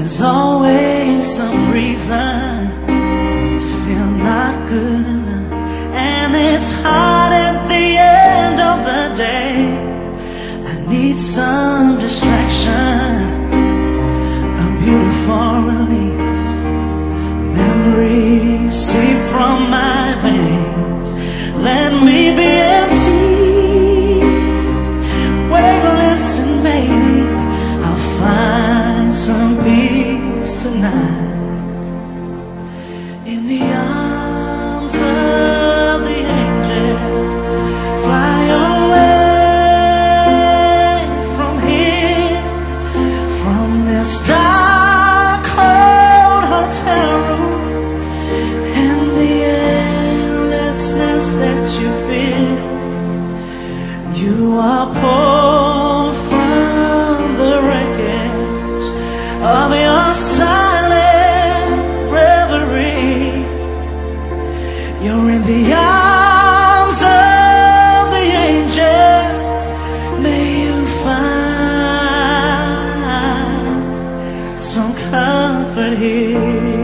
There's always some reason to feel not good enough, and it's hard at the end of the day. I need some distraction, a beautiful release. Memories seep from my veins, let me be empty. Wait, listen, maybe I'll find some peace tonight in the arms of the angel. Fly away from here, from this dark, cold hotel room, and the endlessness that you feel. You are pulled from the wreckage of your silent reverie. You're in the arms of the angel. May you find some comfort here.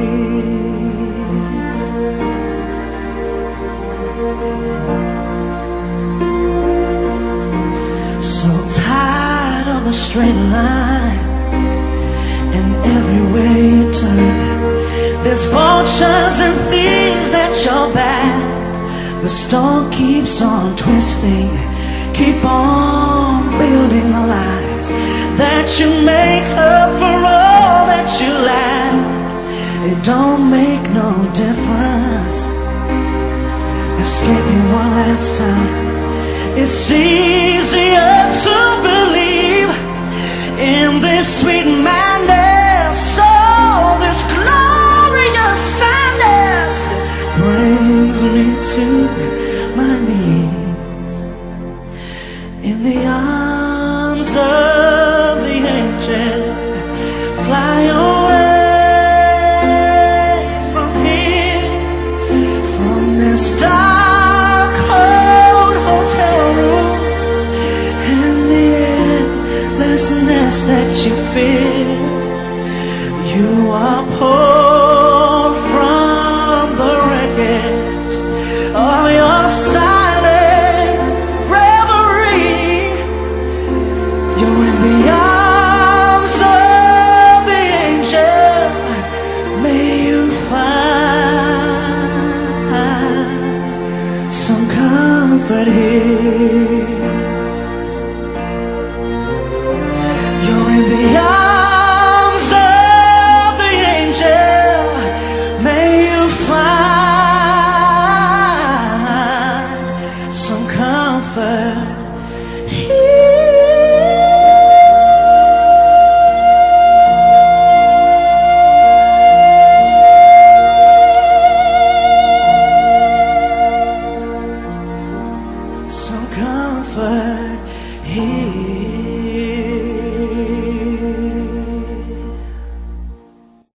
So tired of the straight line, and everywhere you turn there's vultures and thieves at your back. The storm keeps on twisting, keep on building the lies that you make up for all that you lack. It don't make no difference escaping one last time. It's easier to believe in this sweet madness, oh, this glorious sadness brings me to my knees in the arms of the angel. Fly away from here, from this dark, cold hotel room, and the endlessness that you feel. You are pulled from the wreckage of your silent reverie. You're in the arms of the angel. May you find some comfort here.